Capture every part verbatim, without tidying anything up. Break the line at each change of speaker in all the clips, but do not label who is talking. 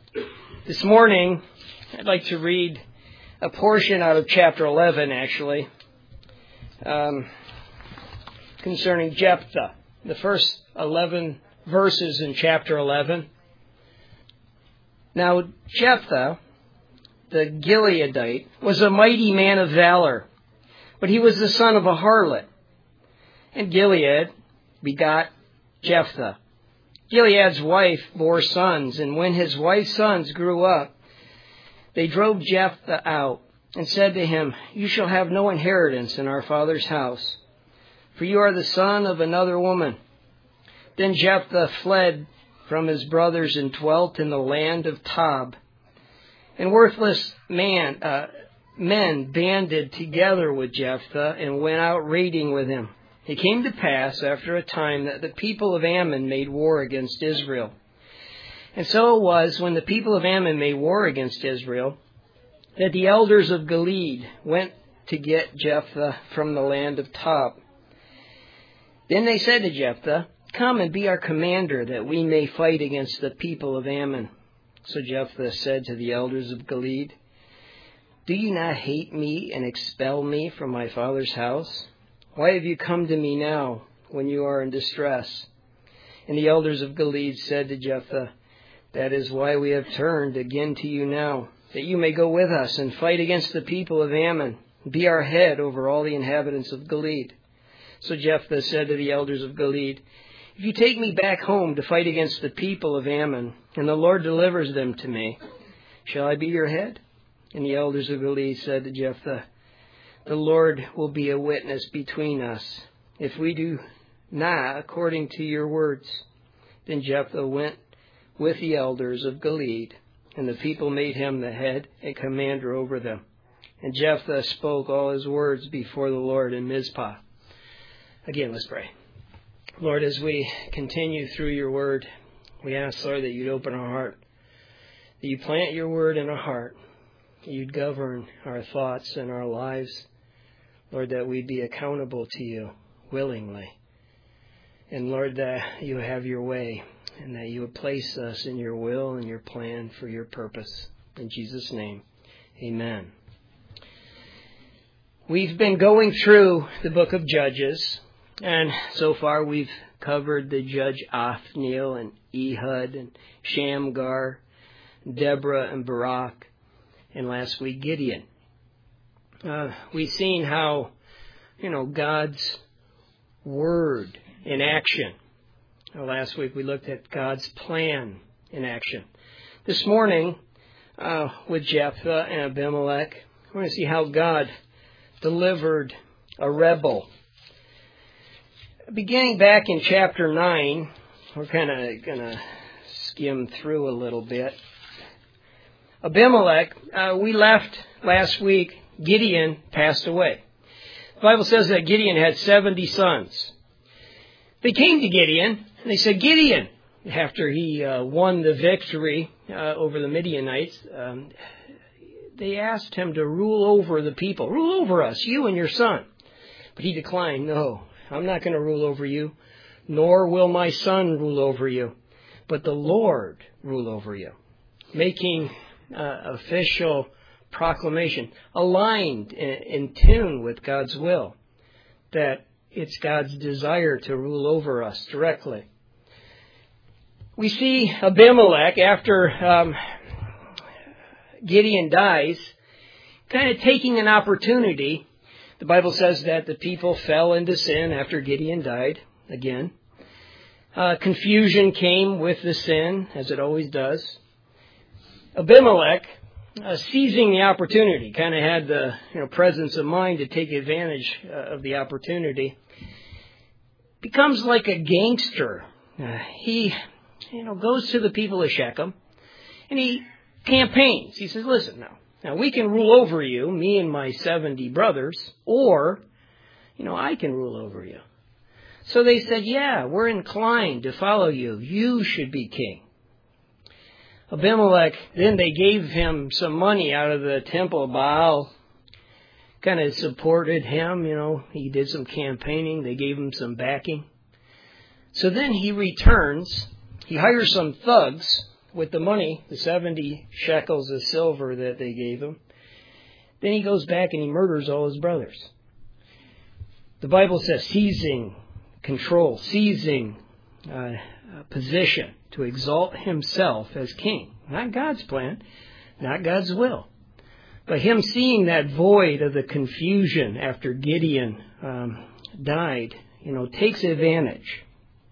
This morning, I'd like to read a portion out of chapter eleven, actually, um, concerning Jephthah. The first eleven verses in chapter eleven. Now, Jephthah, the Gileadite, was a mighty man of valor, but he was the son of a harlot. And Gilead begot Jephthah. Gilead's wife bore sons, and when his wife's sons grew up, they drove Jephthah out and said to him, "You shall have no inheritance in our father's house, for you are the son of another woman." Then Jephthah fled from his brothers and dwelt in the land of Tob. And worthless man, uh, men banded together with Jephthah and went out raiding with him. It came to pass after a time that the people of Ammon made war against Israel. And so it was, when the people of Ammon made war against Israel, that the elders of Gilead went to get Jephthah from the land of Tob. Then they said to Jephthah, "Come and be our commander, that we may fight against the people of Ammon." So Jephthah said to the elders of Gilead, "Do you not hate me and expel me from my father's house? Why have you come to me now, when you are in distress?" And the elders of Gilead said to Jephthah, "That is why we have turned again to you now, that you may go with us and fight against the people of Ammon, and be our head over all the inhabitants of Gilead." So Jephthah said to the elders of Gilead, "If you take me back home to fight against the people of Ammon, and the Lord delivers them to me, shall I be your head?" And the elders of Gilead said to Jephthah, "The Lord will be a witness between us, if we do not according to your words." Then Jephthah went with the elders of Gilead, and the people made him the head and commander over them. And Jephthah spoke all his words before the Lord in Mizpah. Again, let's pray. Lord, as we continue through your word, we ask, Lord, that you'd open our heart, that you plant your word in our heart, that you'd govern our thoughts and our lives, Lord, that we'd be accountable to you willingly. And Lord, that you have your way, and that you would place us in your will and your plan for your purpose. In Jesus' name, amen. We've been going through the book of Judges, and so far we've covered the judge Othniel and Ehud and Shamgar, Deborah and Barak, and last week Gideon. Uh, we've seen how, you know, God's word in action. Uh, last week we looked at God's plan in action. This morning, uh, with Jephthah and Abimelech, we're going to see how God delivered a rebel. Beginning back in chapter nine, we're kind of going to skim through a little bit. Abimelech, uh, we left last week. Gideon passed away. The Bible says that Gideon had seventy sons. They came to Gideon, and they said, "Gideon," after he uh, won the victory uh, over the Midianites, um, they asked him to rule over the people. "Rule over us, you and your son." But he declined. "No, I'm not going to rule over you, nor will my son rule over you, but the Lord rule over you." Making uh, official proclamation, aligned in, in tune with God's will, that it's God's desire to rule over us directly. We see Abimelech, after um, Gideon dies, kind of taking an opportunity. The Bible says that the people fell into sin after Gideon died again. Uh, confusion came with the sin, as it always does. Abimelech, Uh, seizing the opportunity, kind of had the you know, presence of mind to take advantage uh, of the opportunity, becomes like a gangster. Uh, he, you know, goes to the people of Shechem, and he campaigns. He says, "Listen now, now we can rule over you, me and my seventy brothers, or, you know, I can rule over you." So they said, "Yeah, we're inclined to follow you. You should be king." Abimelech, then they gave him some money out of the temple of Baal, kind of supported him, you know, he did some campaigning, they gave him some backing. So then he returns, he hires some thugs with the money, the seventy shekels of silver that they gave him. Then he goes back and he murders all his brothers. The Bible says seizing control, seizing uh, position to exalt himself as king. Not God's plan, not God's will. But him seeing that void of the confusion after Gideon um, died, you know, takes advantage.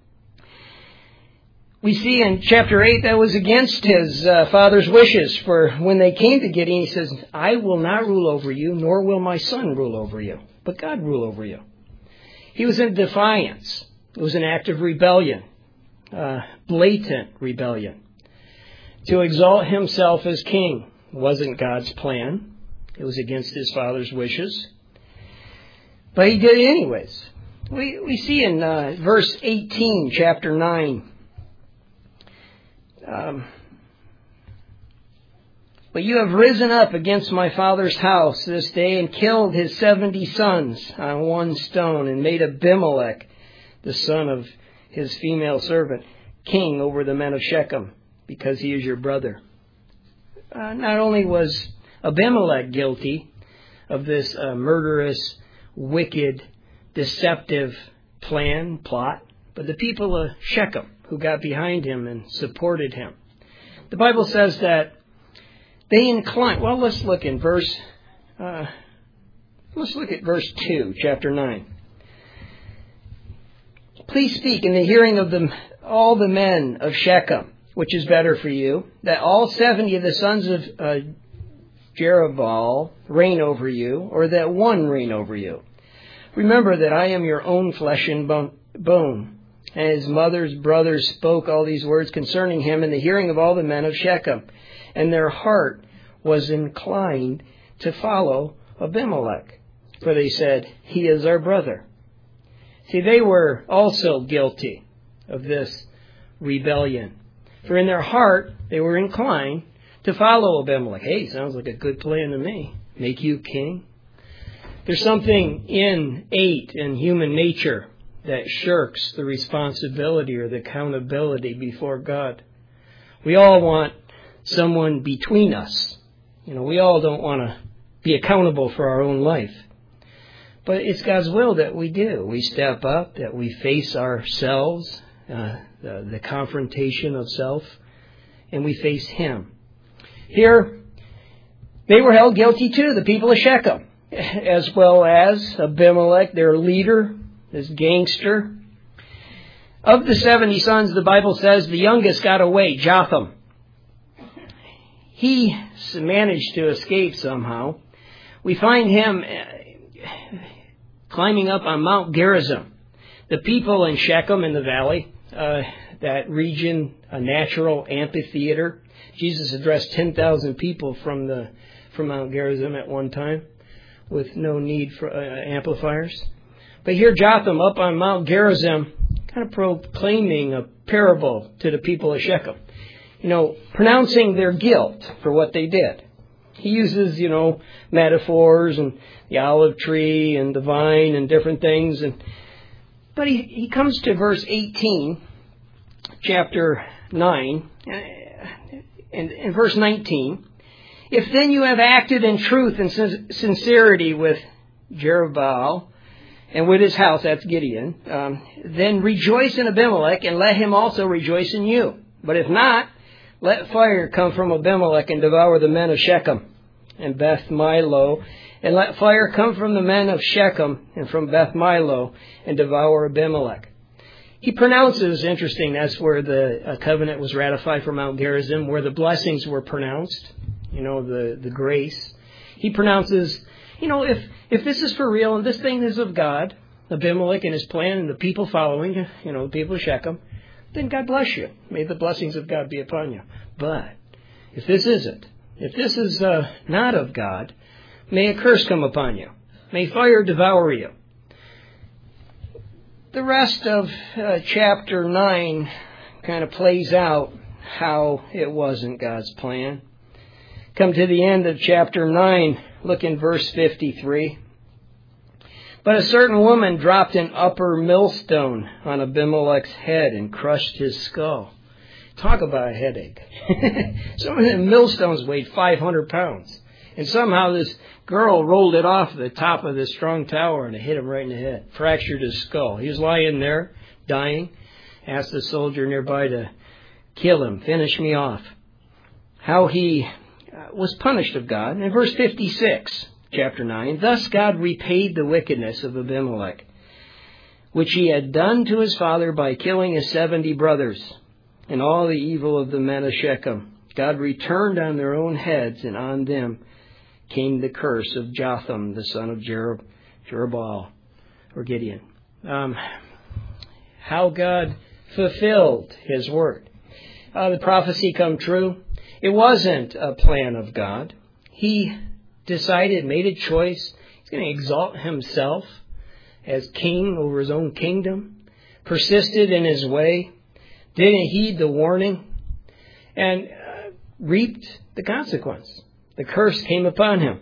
We see in chapter eight that was against his uh, father's wishes. For when they came to Gideon, he says, I will not rule over you, nor will my son rule over you, but God rule over you. He was in defiance. It was an act of rebellion, uh, blatant rebellion. To exalt himself as king wasn't God's plan. It was against his father's wishes. But he did it anyways. We, we see in uh, verse eighteen, chapter nine, Um, but you have risen up against my father's house this day and killed his seventy sons on one stone and made Abimelech, the son of his female servant, king over the men of Shechem, because he is your brother. Uh, not only was Abimelech guilty of this uh, murderous, wicked, deceptive plan, plot, but the people of Shechem, who got behind him and supported him. The Bible says that they inclined. Well, let's look in verse. Uh, let's look at verse two, chapter nine. Please speak in the hearing of the, all the men of Shechem, which is better for you, that all seventy of the sons of uh, Jerubbaal reign over you, or that one reign over you. Remember that I am your own flesh and bone. And his mother's brothers spoke all these words concerning him in the hearing of all the men of Shechem. And their heart was inclined to follow Abimelech. For they said, he is our brother. See, they were also guilty of this rebellion. For in their heart, they were inclined to follow Abimelech. Hey, sounds like a good plan to me. Make you king. There's something innate in human nature that shirks the responsibility or the accountability before God. We all want someone between us. You know, we all don't want to be accountable for our own life. But it's God's will that we do. We step up, that we face ourselves, uh, the, the confrontation of self, and we face Him. Here, they were held guilty too, the people of Shechem, as well as Abimelech, their leader, this gangster. Of the seventy sons, the Bible says the youngest got away, Jotham. He managed to escape somehow. We find him climbing up on Mount Gerizim. The people in Shechem in the valley, uh, that region, a natural amphitheater. Jesus addressed ten thousand people from the from Mount Gerizim at one time with no need for uh, amplifiers. But here Jotham up on Mount Gerizim kind of proclaiming a parable to the people of Shechem. You know, pronouncing their guilt for what they did. He uses, you know, metaphors and the olive tree and the vine and different things. And But he, he comes to verse eighteen, chapter nine, and in verse nineteen. If then you have acted in truth and sincerity with Jerubbaal, and with his house, that's Gideon, um, then rejoice in Abimelech, and let him also rejoice in you. But if not, let fire come from Abimelech and devour the men of Shechem and Beth Milo, and let fire come from the men of Shechem and from Beth Milo and devour Abimelech. He pronounces, interesting, that's where the uh, covenant was ratified for Mount Gerizim, where the blessings were pronounced, you know, the, the grace. He pronounces, you know, if, if this is for real and this thing is of God, Abimelech and his plan and the people following, you know, the people of Shechem, then God bless you. May the blessings of God be upon you. But if this isn't, if this is uh, not of God, may a curse come upon you. May fire devour you. The rest of uh, chapter nine kind of plays out how it wasn't God's plan. Come to the end of chapter nine, look in verse fifty-three. But a certain woman dropped an upper millstone on Abimelech's head and crushed his skull. Talk about a headache. Some of the millstones weighed five hundred pounds. And somehow this girl rolled it off the top of this strong tower and it hit him right in the head. Fractured his skull. He was lying there, dying. Asked the soldier nearby to kill him, finish me off. How he was punished of God. In verse fifty-six, chapter nine, thus God repaid the wickedness of Abimelech, which he had done to his father by killing his seventy brothers, and all the evil of the men of Shechem. God returned on their own heads, and on them came the curse of Jotham, the son of Jerub- Jerubbaal, or Gideon. Um, how God fulfilled his word. Uh, the prophecy come true. It wasn't a plan of God. He decided, made a choice. He's going to exalt himself as king over his own kingdom. Persisted in his way. Didn't heed the warning. And uh, reaped the consequence. The curse came upon him.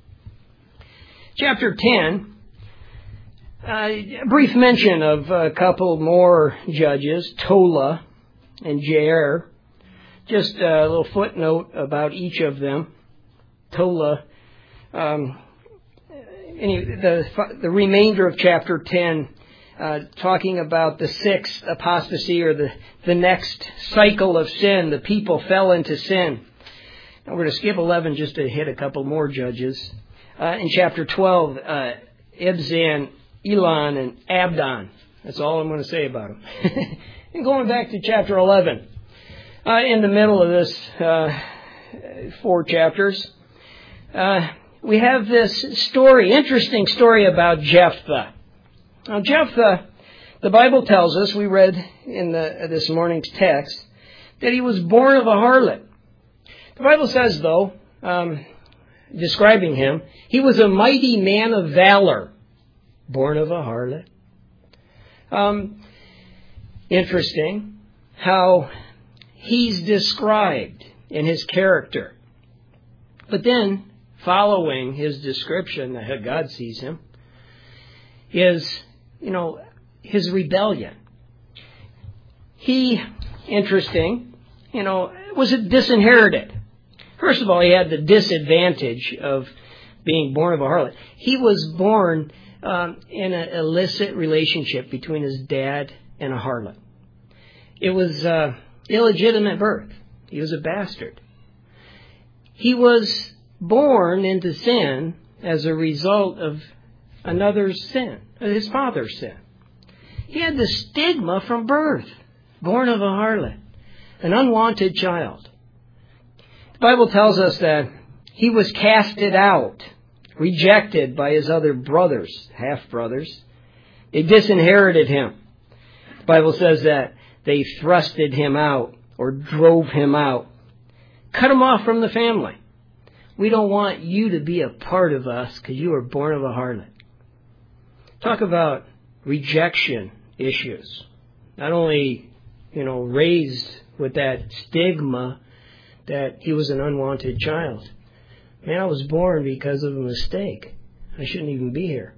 Chapter ten, uh, a brief mention of a couple more judges, Tola and Jair. Just a little footnote about each of them. Tola, um, any, the, the remainder of chapter ten, uh, talking about the sixth apostasy or the, the next cycle of sin. The people fell into sin. Now we're going to skip eleven just to hit a couple more judges. Uh, in chapter twelve, uh, Ibzan, Elon, and Abdon. That's all I'm going to say about them. And going back to chapter eleven, uh, in the middle of this uh, four chapters, uh, we have this story, interesting story about Jephthah. Now Jephthah, the Bible tells us, we read in the, this morning's text, that he was born of a harlot. The Bible says, though, um, describing him, he was a mighty man of valor, born of a harlot. Um, interesting how he's described in his character. But then, following his description, how God sees him, is, you know, his rebellion. He, interesting, you know, was disinherited. First of all, he had the disadvantage of being born of a harlot. He was born um, in an illicit relationship between his dad and a harlot. It was uh, illegitimate birth. He was a bastard. He was born into sin as a result of another's sin, his father's sin. He had the stigma from birth, born of a harlot, an unwanted child. The Bible tells us that he was casted out, rejected by his other brothers, half-brothers. They disinherited him. The Bible says that they thrusted him out or drove him out, cut him off from the family. We don't want you to be a part of us because you were born of a harlot. Talk about rejection issues. Not only, you know, raised with that stigma that he was an unwanted child. Man, I was born because of a mistake. I shouldn't even be here.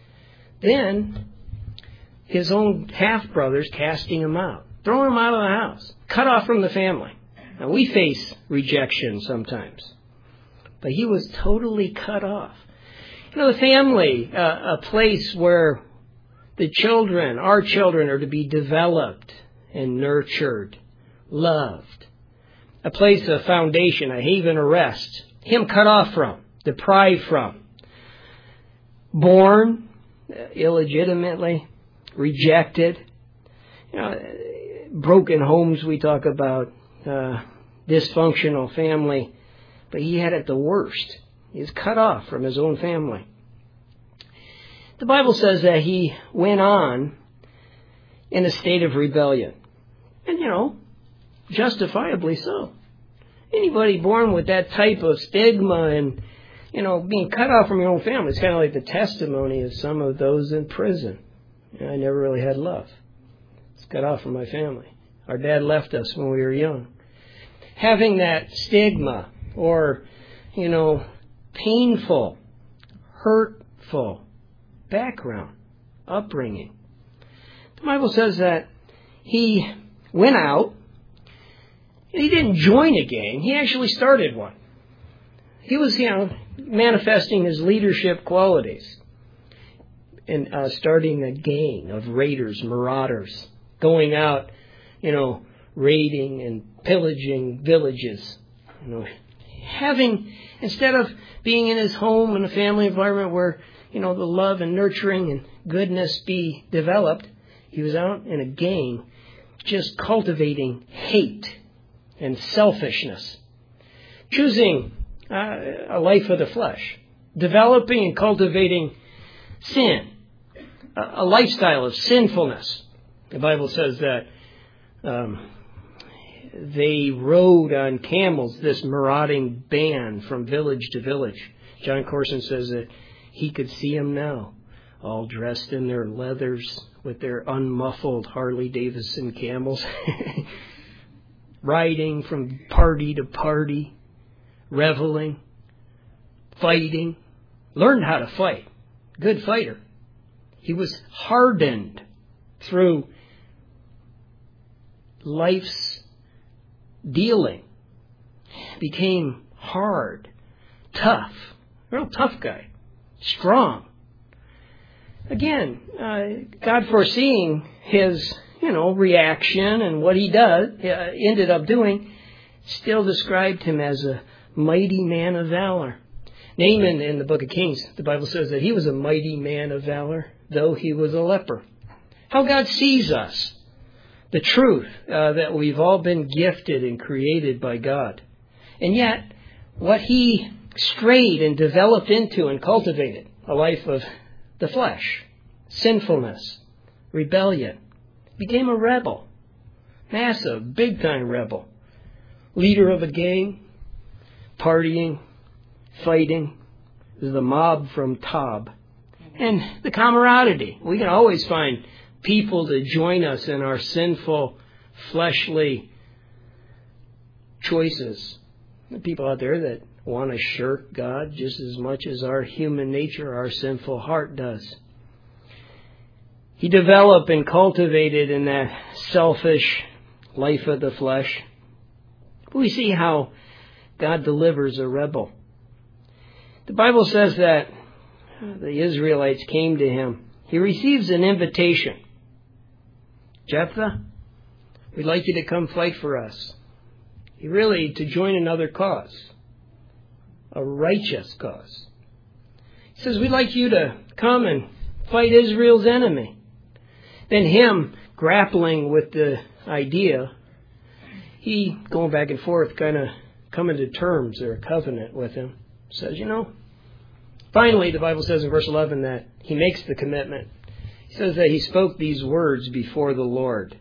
Then, his own half-brothers casting him out, throwing him out of the house, cut off from the family. Now, we face rejection sometimes. But he was totally cut off. You know, the family, uh, a place where the children, our children, are to be developed and nurtured, loved. A place of foundation, a haven of rest. Him cut off from, deprived from. Born illegitimately, rejected. You know, broken homes we talk about, uh, dysfunctional family. But he had it the worst. He was cut off from his own family. The Bible says that he went on in a state of rebellion. And, you know, justifiably so. Anybody born with that type of stigma and, you know, being cut off from your own family, it's kind of like the testimony of some of those in prison. You know, I never really had love. I was cut off from my family. Our dad left us when we were young. Having that stigma or, you know, painful, hurtful background, upbringing. The Bible says that he went out And he didn't join a gang. He actually started one. He was, you know, manifesting his leadership qualities and uh, starting a gang of raiders, marauders, going out, you know, raiding and pillaging villages. You know, having, instead of being in his home in a family environment where, you know, the love and nurturing and goodness be developed, he was out in a gang just cultivating hate and selfishness, choosing uh, a life of the flesh, developing and cultivating sin, a, a lifestyle of sinfulness. The Bible says that um, they rode on camels, this marauding band from village to village. John Corson says that he could see them now, all dressed in their leathers with their unmuffled Harley-Davidson camels, riding from party to party, reveling, fighting, learned how to fight. Good fighter. He was hardened through life's dealing. Became hard, tough, real tough guy, strong. Again, uh, God foreseeing his, you know, reaction and what he does, uh, ended up doing, still described him as a mighty man of valor. Naaman in the book of Kings, the Bible says that he was a mighty man of valor, though he was a leper. How God sees us. The truth uh, that we've all been gifted and created by God. And yet, what he strayed and developed into and cultivated, a life of the flesh, sinfulness, rebellion, became a rebel. Massive, big-time rebel. Leader of a gang, partying, fighting, the mob from Tob. And the camaraderie. We can always find people to join us in our sinful, fleshly choices. The people out there that want to shirk God just as much as our human nature, our sinful heart does. He developed and cultivated in that selfish life of the flesh. We see how God delivers a rebel. The Bible says that the Israelites came to him. He receives an invitation. Jephthah, we'd like you to come fight for us. He really, to join another cause, a righteous cause. He says, we'd like you to come and fight Israel's enemy. Then him grappling with the idea, he, going back and forth, kind of coming to terms or a covenant with him, says, you know, finally, the Bible says in verse eleven that he makes the commitment. He says that he spoke these words before the Lord.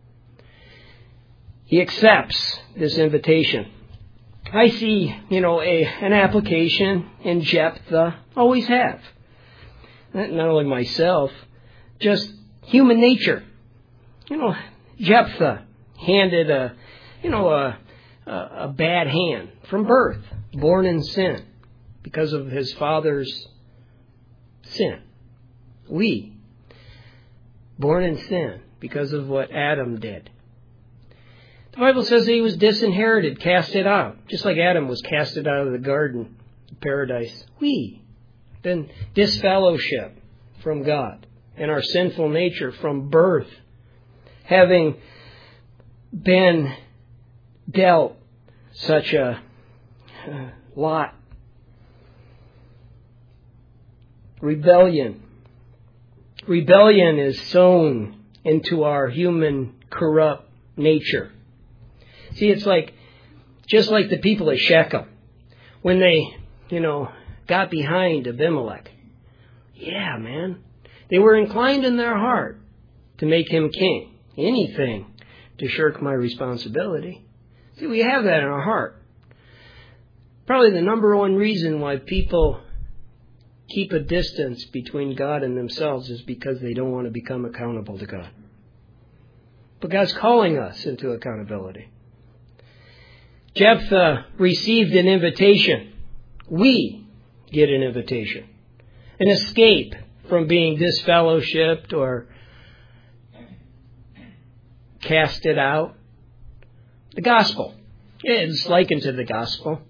He accepts this invitation. I see, you know, a an application in Jephthah. Always have. Not only myself, just human nature. You know, Jephthah handed a, you know, a, a, a bad hand from birth, born in sin because of his father's sin. We, born in sin because of what Adam did. The Bible says that he was disinherited, casted out, just like Adam was casted out of the garden of paradise. We, been disfellowship from God and our sinful nature from birth, having been dealt such a uh, lot. Rebellion. Rebellion is sown into our human corrupt nature. See, it's like, just like the people at Shechem, when they, you know, got behind Abimelech. Yeah, man. They were inclined in their heart to make him king. Anything to shirk my responsibility. See, we have that in our heart. Probably the number one reason why people keep a distance between God and themselves is because they don't want to become accountable to God. But God's calling us into accountability. Jephthah received an invitation. We get an invitation. An escape from being disfellowshipped or casted out. The gospel. It's likened to the gospel.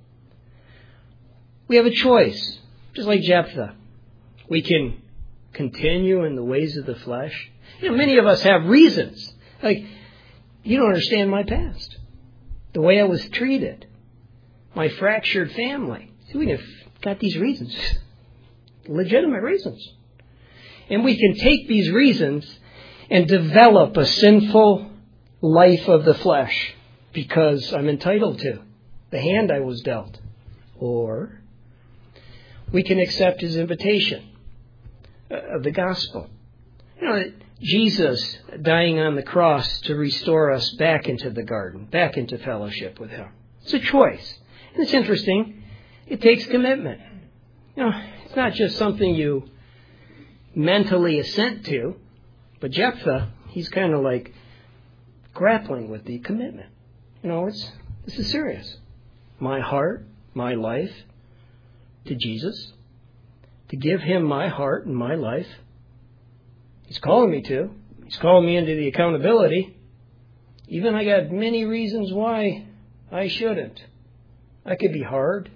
We have a choice, just like Jephthah. We can continue in the ways of the flesh. You know, many of us have reasons. Like, you don't understand my past. The way I was treated. My fractured family. See, we have got these reasons. Legitimate reasons. And we can take these reasons and develop a sinful life of the flesh because I'm entitled to the hand I was dealt. Or we can accept his invitation of the gospel. You know, Jesus dying on the cross to restore us back into the garden, back into fellowship with him. It's a choice. And it's interesting. It takes commitment. You know, it's not just something you mentally assent to, but Jephthah, he's kind of like grappling with the commitment. You know, it's this is serious. My heart, my life to Jesus, to give him my heart and my life. He's calling me to. He's calling me into the accountability. Even I got many reasons why I shouldn't. I could be hard.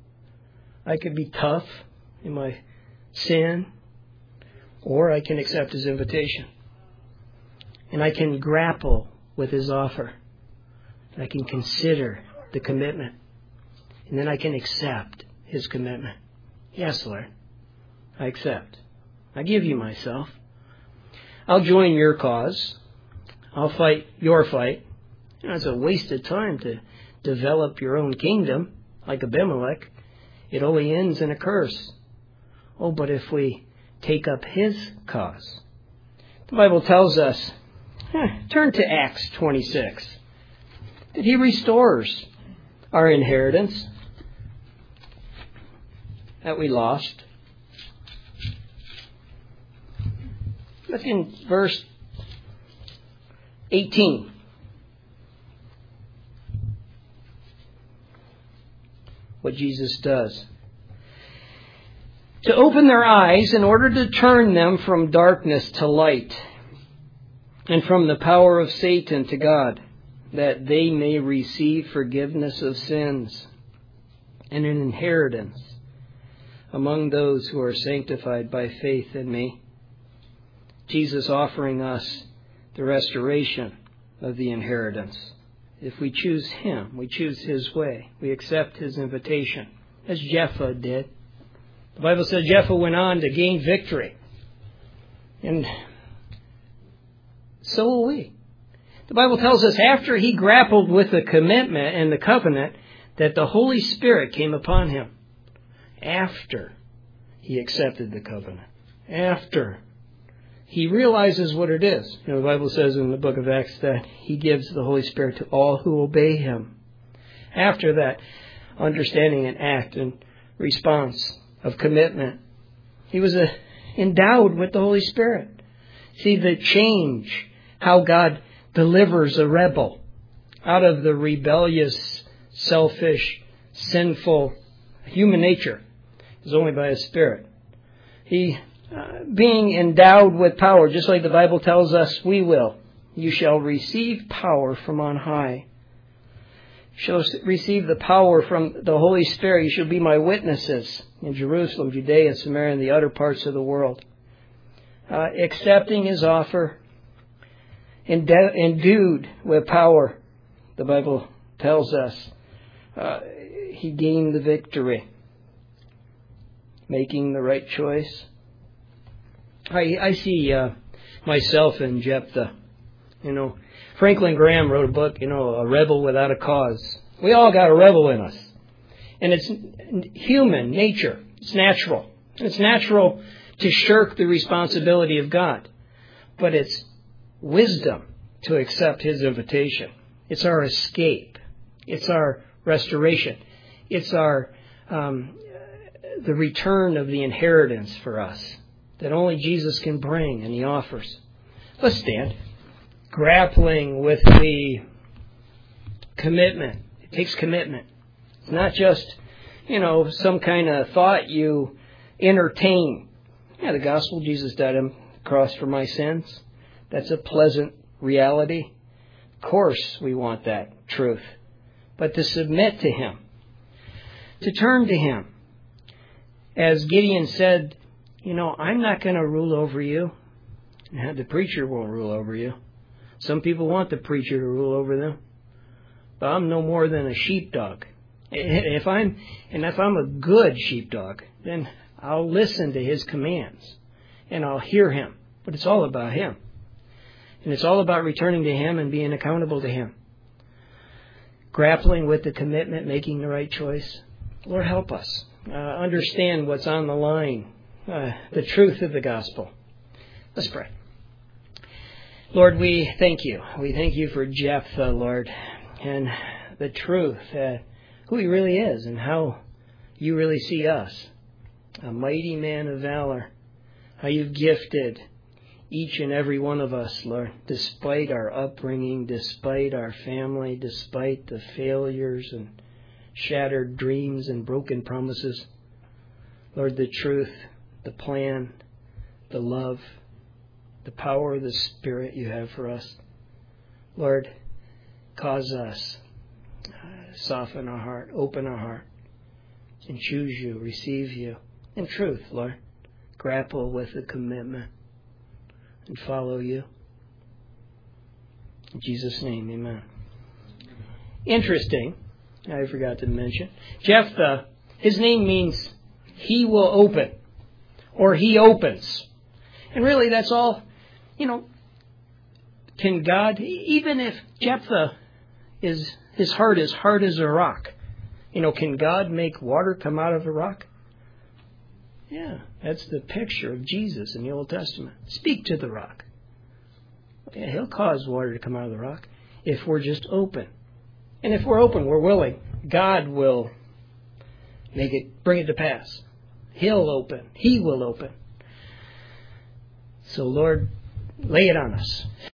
I could be tough in my sin. Or I can accept his invitation. And I can grapple with his offer. I can consider the commitment. And then I can accept his commitment. Yes, Lord. I accept. I give you myself. I'll join your cause. I'll fight your fight. You know, it's a waste of time to develop your own kingdom like Abimelech. It only ends in a curse. Oh, but if we take up his cause. The Bible tells us, eh, turn to Acts twenty-six, that he restores our inheritance that we lost. Look in verse eighteen. What Jesus does. To open their eyes in order to turn them from darkness to light and from the power of Satan to God, that they may receive forgiveness of sins and an inheritance among those who are sanctified by faith in me. Jesus offering us the restoration of the inheritance. If we choose him, we choose his way. We accept his invitation, as Jephthah did. The Bible says Jephthah went on to gain victory. And so will we. The Bible tells us after he grappled with the commitment and the covenant, that the Holy Spirit came upon him. After he accepted the covenant. After he realizes what it is. You know, the Bible says in the book of Acts that he gives the Holy Spirit to all who obey him. After that, understanding an act and response of commitment, he was uh, endowed with the Holy Spirit. See, the change, how God delivers a rebel out of the rebellious, selfish, sinful human nature is only by his Spirit. He Uh, being endowed with power, just like the Bible tells us we will. You shall receive power from on high. You shall receive the power from the Holy Spirit. You shall be my witnesses in Jerusalem, Judea, Samaria, and the other parts of the world. Uh, accepting his offer, ende- endued with power, the Bible tells us, uh, he gained the victory. Making the right choice. I, I see uh, myself in Jephthah. You know, Franklin Graham wrote a book, you know, A Rebel Without a Cause. We all got a rebel in us. And it's human nature. It's natural. It's natural to shirk the responsibility of God. But it's wisdom to accept his invitation. It's our escape. It's our restoration. It's our um, the return of the inheritance for us that only Jesus can bring, and he offers. Let's stand. Grappling with the commitment. It takes commitment. It's not just, you know, some kind of thought you entertain. Yeah, the gospel, Jesus died on the cross for my sins. That's a pleasant reality. Of course we want that truth. but to submit to Him, to turn to Him. As Gideon said, you know, I'm not going to rule over you. The preacher won't rule over you. Some people want the preacher to rule over them. But I'm no more than a sheepdog. If I'm, and if I'm a good sheepdog, then I'll listen to His commands and I'll hear Him. But it's all about Him. And it's all about returning to Him and being accountable to Him. Grappling with the commitment, making the right choice. Lord, help us uh, understand what's on the line, uh, the truth of the gospel. Let's pray. Lord, we thank You. We thank You for Jephthah, Lord, and the truth, uh, who he really is and how You really see us. A mighty man of valor. How You've gifted each and every one of us, Lord, despite our upbringing, despite our family, despite the failures and shattered dreams and broken promises. Lord, the truth, the plan, the love, the power of the Spirit You have for us. Lord, cause us, uh, soften our heart, open our heart, and choose You, receive You. In truth, Lord, grapple with the commitment and follow You. In Jesus' name, amen. Interesting, I forgot to mention, Jephthah, his name means he will open, or he opens. And really, that's all, you know, can God, even if Jephthah is, his heart is hard as a rock, you know, can God make water come out of a rock? Yeah, that's the picture of Jesus in the Old Testament. Speak to the rock. Yeah, He'll cause water to come out of the rock if we're just open. And if we're open, we're willing, God will make it, bring it to pass. He'll open. He will open. So, Lord, lay it on us.